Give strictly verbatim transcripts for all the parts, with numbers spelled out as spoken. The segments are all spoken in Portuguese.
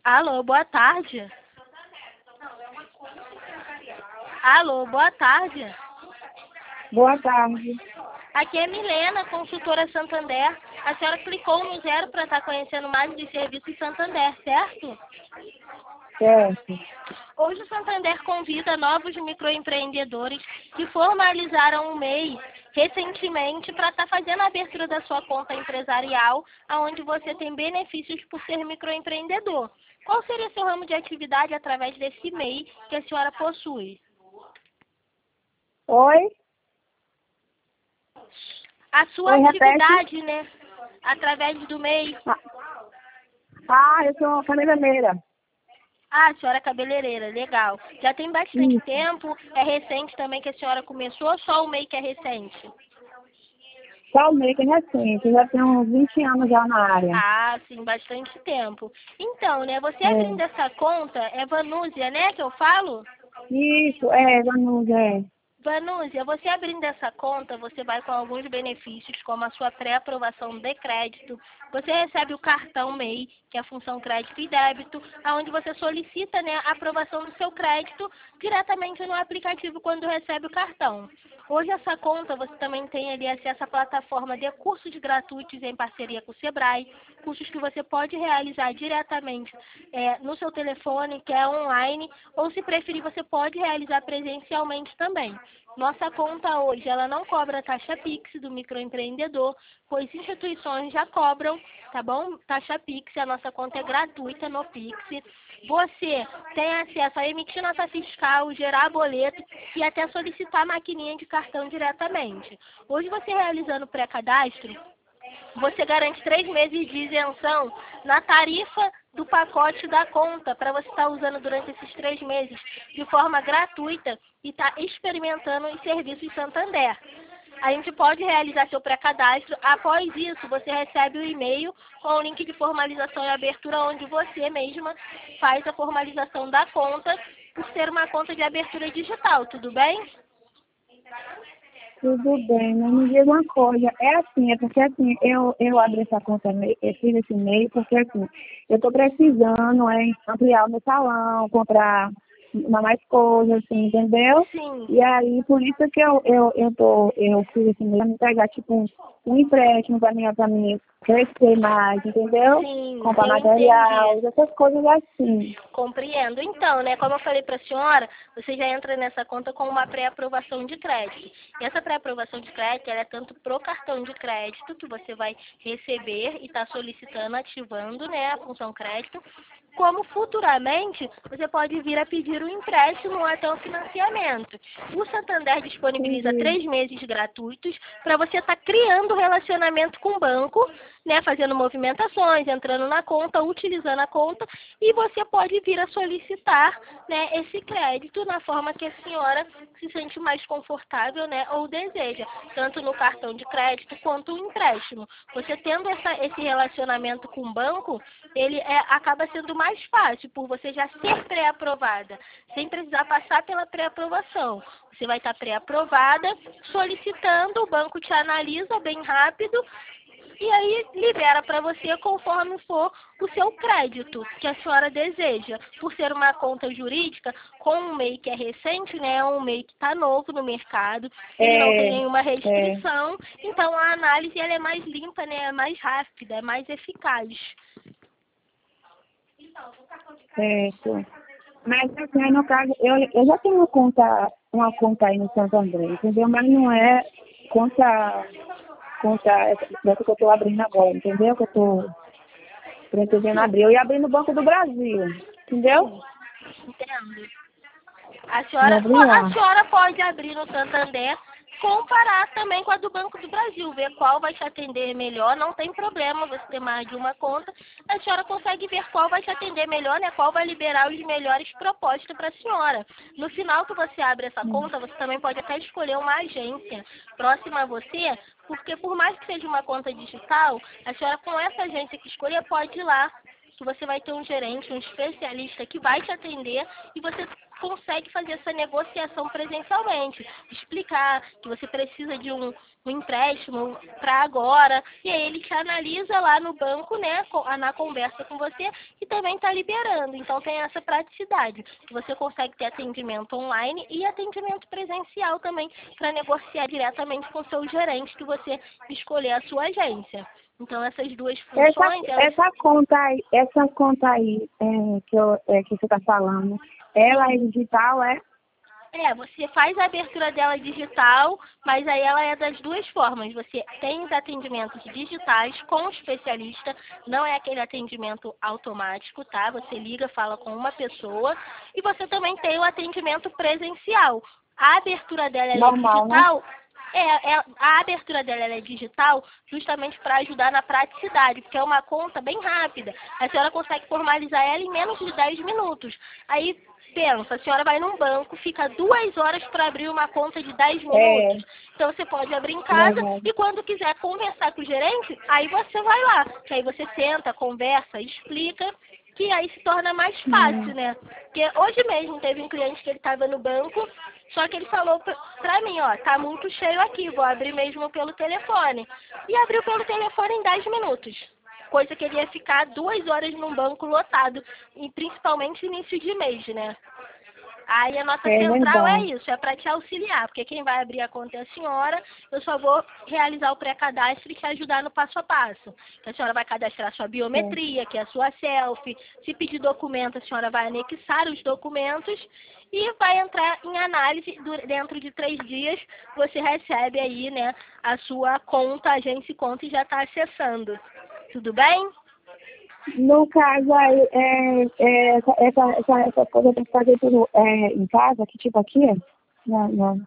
Alô, boa tarde. Alô, boa tarde. Boa tarde. Aqui é Milena, consultora Santander. A senhora clicou no zero para estar conhecendo mais dos serviços Santander, certo? Certo. Hoje o Santander convida novos microempreendedores que formalizaram o M E I recentemente para estar fazendo a abertura da sua conta empresarial, onde você tem benefícios por ser microempreendedor. Qual seria seu ramo de atividade através desse M E I que a senhora possui? Oi? A sua Oi, atividade, né? Através do M E I. Ah, ah, eu sou cabeleireira. Ah, a senhora é cabeleireira, legal. Já tem bastante Isso. tempo, é recente também que a senhora começou ou só o M E I que é recente? Só o meio que é recente, eu já tenho uns vinte anos já na área. Ah, sim, bastante tempo. Então, né, você É. abrindo essa conta, é Vanúzia, né, que eu falo? Isso, é, vamos, é. Vanúzia, você abrindo essa conta, você vai com alguns benefícios, como a sua pré-aprovação de crédito. Você recebe o cartão M E I, que é a função crédito e débito, onde você solicita, né, a aprovação do seu crédito diretamente no aplicativo quando recebe o cartão. Hoje essa conta você também tem ali acesso à plataforma de cursos gratuitos em parceria com o Sebrae, cursos que você pode realizar diretamente é, no seu telefone, que é online, ou se preferir você pode realizar presencialmente também. Nossa conta hoje, ela não cobra taxa Pix do microempreendedor, pois instituições já cobram, tá bom? Taxa Pix, a nossa conta é gratuita no Pix. Você tem acesso a emitir nota fiscal, gerar boleto e até solicitar a maquininha de cartão diretamente. Hoje você realizando pré-cadastro, você garante três meses de isenção na tarifa do pacote da conta, para você estar usando durante esses três meses de forma gratuita e estar experimentando os serviços Santander. A gente pode realizar seu pré-cadastro. Após isso, você recebe o e-mail com o link de formalização e abertura, onde você mesma faz a formalização da conta, por ser uma conta de abertura digital, tudo bem? Tudo bem, mas me diga uma coisa, é assim, é porque assim, eu, eu abri essa conta, eu fiz esse e-mail porque assim, eu tô precisando é, ampliar o meu salão, comprar uma mais coisas, assim, entendeu? Sim. E aí, por isso que eu, eu, eu tô, eu fiz esse e-mail, me pegar tipo um, um empréstimo pra mim, pra mim crescer mais, entendeu? Sim, Comprar eu material, entendi. essas coisas assim. Compreendo. Então, né, como eu falei para a senhora, você já entra nessa conta com uma pré-aprovação de crédito. E essa pré-aprovação de crédito, ela é tanto pro cartão de crédito, que você vai receber e está solicitando, ativando, né, a função crédito, como futuramente você pode vir a pedir um empréstimo ou até um financiamento. O Santander disponibiliza Entendi. três meses gratuitos para você estar tá criando relacionamento com o banco, né, fazendo movimentações, entrando na conta, utilizando a conta, e você pode vir a solicitar, né, esse crédito na forma que a senhora se sente mais confortável, né, ou deseja, tanto no cartão de crédito quanto o empréstimo. Você tendo essa, esse relacionamento com o banco, ele é, acaba sendo mais fácil, por você já ser pré-aprovada, sem precisar passar pela pré-aprovação. Você vai estar pré-aprovada, solicitando, o banco te analisa bem rápido, e aí libera para você conforme for o seu crédito que a senhora deseja. Por ser uma conta jurídica, com um M E I que é recente, né, um M E I que está novo no mercado, ele É, não tem nenhuma é, restrição, então a análise ela é mais limpa, né, é mais rápida, é mais eficaz. certo. Mas assim, aí, no caso, eu, eu já tenho uma conta, uma conta aí no Santo André, entendeu? Mas não é conta, conta essa essa que eu estou abrindo agora, entendeu? Que eu estou pretendendo abrir. Eu ia abrir no Banco do Brasil, entendeu? Sim, entendo. A Ia senhora, abrir a lá. senhora pode abrir no Santander, comparar também com a do Banco do Brasil, ver qual vai te atender melhor. Não tem problema você ter mais de uma conta. A senhora consegue ver qual vai te atender melhor, né? Qual vai liberar os melhores propostas para a senhora. No final que você abre essa Hum. conta, você também pode até escolher uma agência próxima a você, porque por mais que seja uma conta digital, a senhora com essa agência que escolher pode ir lá que você vai ter um gerente, um especialista que vai te atender e você consegue fazer essa negociação presencialmente, explicar que você precisa de um, um empréstimo para agora, e aí ele te analisa lá no banco, né, na conversa com você, e também está liberando. Então tem essa praticidade, que você consegue ter atendimento online e atendimento presencial também, para negociar diretamente com o seu gerente, que você escolher a sua agência. Então essas duas funções... Essa, elas... essa conta aí, essa conta aí é, que, eu, é, que você está falando, ela é digital, é? É, você faz a abertura dela digital, mas aí ela é das duas formas. Você tem os atendimentos digitais com o especialista, não é aquele atendimento automático, tá? Você liga, fala com uma pessoa, e você também tem o atendimento presencial. A abertura dela ela Normal, é digital... Né? É, é, a abertura dela ela é digital justamente para ajudar na praticidade, porque é uma conta bem rápida. A senhora consegue formalizar ela em menos de dez minutos. Aí, pensa, a senhora vai num banco, fica duas horas para abrir uma conta de dez minutos. É. Então, você pode abrir em casa uhum. e quando quiser conversar com o gerente, aí você vai lá. Que aí você senta, conversa, explica, que aí se torna mais fácil, uhum. né? Porque hoje mesmo teve um cliente que ele estava no banco, só que ele falou pra, pra mim, ó, tá muito cheio aqui, vou abrir mesmo pelo telefone. E abriu pelo telefone em dez minutos. Coisa que ele ia ficar duas horas num banco lotado, e principalmente início de mês, né? Aí a nossa é central verdade. é isso, é para te auxiliar, porque quem vai abrir a conta é a senhora, eu só vou realizar o pré-cadastro e te ajudar no passo a passo. A senhora vai cadastrar sua biometria, é. que é a sua selfie, se pedir documento, a senhora vai anexar os documentos e vai entrar em análise dentro de três dias, você recebe aí, né, a sua conta, a agência conta e já está acessando. Tudo bem? No caso, aí, é, é, essa, essa, essa, essa coisa tem que fazer tudo é, em casa, que tipo aqui? Não, não.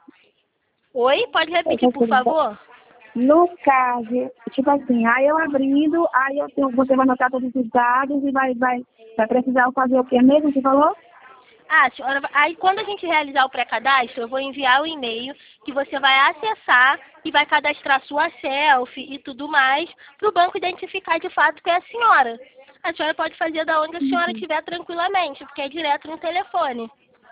Oi, pode repetir, por favor? No caso, tipo assim, aí eu abrindo, aí eu tenho, você vai anotar todos os dados e vai, vai, vai precisar fazer o que mesmo que falou? Ah, senhora, aí quando a gente realizar o pré-cadastro, eu vou enviar o e-mail que você vai acessar e vai cadastrar sua selfie e tudo mais, para o banco identificar de fato que é a senhora. A senhora pode fazer da onde a senhora estiver tranquilamente, porque é direto no telefone.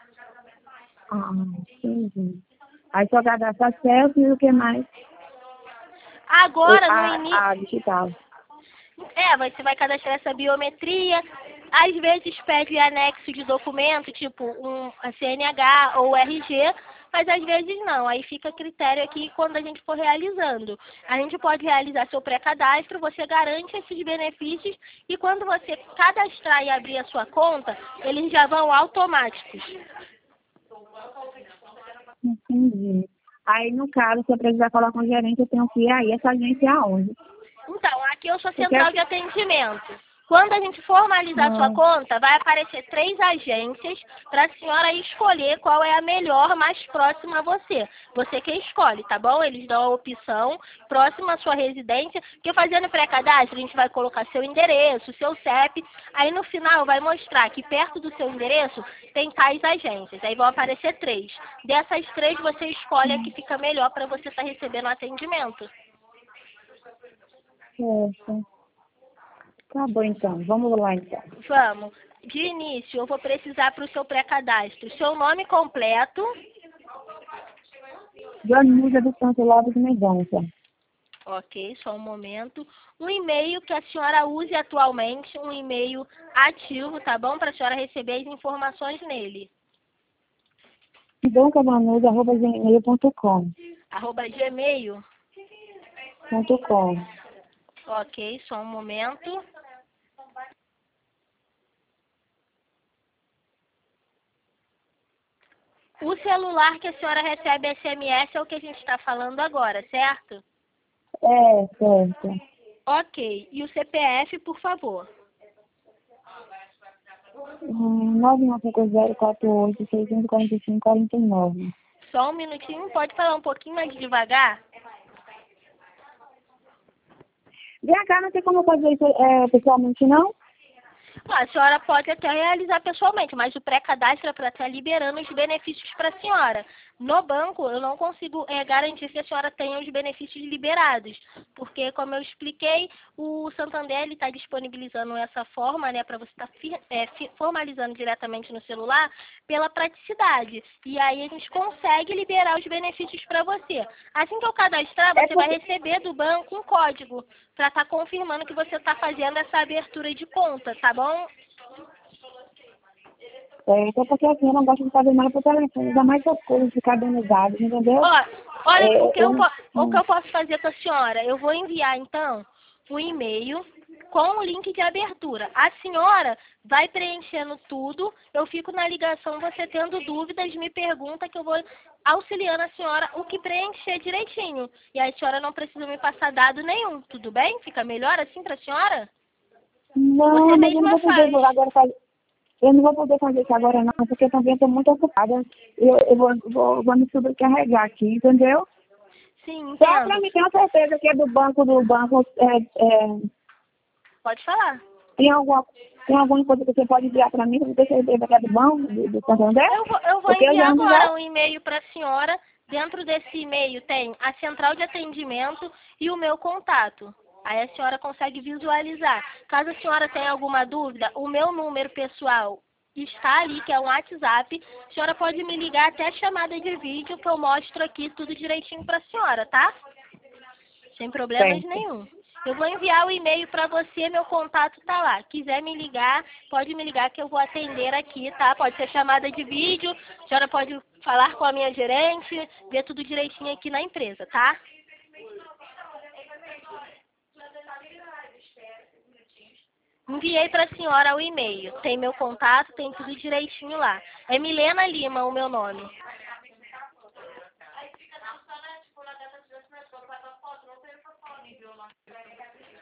Ah, entendi. Aí só cadastra a selfie e o que mais? Agora, a, no início... Ah, digital. É, você vai cadastrar essa biometria, às vezes pede anexo de documento, tipo um a C N H ou R G, mas às vezes não, aí fica a critério aqui quando a gente for realizando. A gente pode realizar seu pré-cadastro, você garante esses benefícios e quando você cadastrar e abrir a sua conta, eles já vão automáticos. Entendi. Aí, no caso, se eu precisar falar com o gerente, eu tenho que ir aí. Essa agência é aonde? Então, aqui eu sou central de atendimento. Quando a gente formalizar a sua conta, vai aparecer três agências para a senhora escolher qual é a melhor, mais próxima a você. Você que escolhe, tá bom? Eles dão a opção próxima à sua residência, porque fazendo pré-cadastro, a gente vai colocar seu endereço, seu C E P, aí no final vai mostrar que perto do seu endereço tem tais agências. Aí vão aparecer três. Dessas três, você escolhe a que fica melhor para você estar recebendo atendimento. Certo. Tá bom, então. Vamos lá, então. Vamos. De início, eu vou precisar para o seu pré-cadastro seu nome completo. Joanísia dos Santos Lopes Mendonça. Ok, só um momento. Um e-mail que a senhora use atualmente, um e-mail ativo, tá bom? Para a senhora receber as informações nele. mendonçavanusa arroba gmail ponto com. Arroba gmail. Ponto com. Ok, só um momento. O celular que a senhora recebe S M S é o que a gente está falando agora, certo? É, certo. Ok. E o C P F, por favor? Hum, nove nove zero quatro oito seis quatro cinco quatro nove. Só um minutinho, pode falar um pouquinho mais devagar? V H, não tem como fazer isso é, pessoalmente, não? Ah, a senhora pode até realizar pessoalmente, mas o pré-cadastro é para estar liberando os benefícios para a senhora. No banco, eu não consigo é, garantir que a senhora tenha os benefícios liberados, porque, como eu expliquei, o Santander está disponibilizando essa forma, né, para você estar tá, é, formalizando diretamente no celular, pela praticidade. E aí a gente consegue liberar os benefícios para você. Assim que eu cadastrar, você é porque... vai receber do banco um código para estar tá confirmando que você está fazendo essa abertura de conta, tá bom? É, até porque assim, eu não gosto de fazer nada por telefone, ainda mais essas coisas ficar dando dados, entendeu? Ó, olha, é, o, que eu, eu, eu, o que eu posso fazer com a senhora? Eu vou enviar, então, um e-mail com o link de abertura. A senhora vai preenchendo tudo, eu fico na ligação, você tendo dúvidas, me pergunta que eu vou auxiliando a senhora o que preencher direitinho. E a senhora não precisa me passar dado nenhum, tudo bem? Fica melhor assim para a senhora? Não, Você mas eu não mesma vou poder faz. agora fazer. Eu não vou poder fazer isso agora não, porque eu também estou muito ocupada. Eu, eu vou, vou, vou me sobrecarregar aqui, entendeu? Sim, Só entendo. para me ter uma certeza que é do banco, do banco, é, é, Pode falar. tem, alguma, tem alguma coisa que você pode enviar para mim, para eu ter certeza que é do banco, do, do Santander? Eu vou, eu vou Porque eu enviar já não já... agora um e-mail para a senhora. Dentro desse e-mail tem a central de atendimento e o meu contato. Aí a senhora consegue visualizar. Caso a senhora tenha alguma dúvida, o meu número pessoal está ali, que é um WhatsApp. A senhora pode me ligar até a chamada de vídeo que eu mostro aqui tudo direitinho para a senhora, tá? Sem problemas Certo. nenhum. Eu vou enviar o e-mail para você, meu contato tá lá. Quiser me ligar, pode me ligar que eu vou atender aqui, tá? Pode ser chamada de vídeo, a senhora pode falar com a minha gerente, ver tudo direitinho aqui na empresa, tá? Enviei para a senhora o e-mail. Tem meu contato, tem tudo direitinho lá. É Milena Lima o meu nome.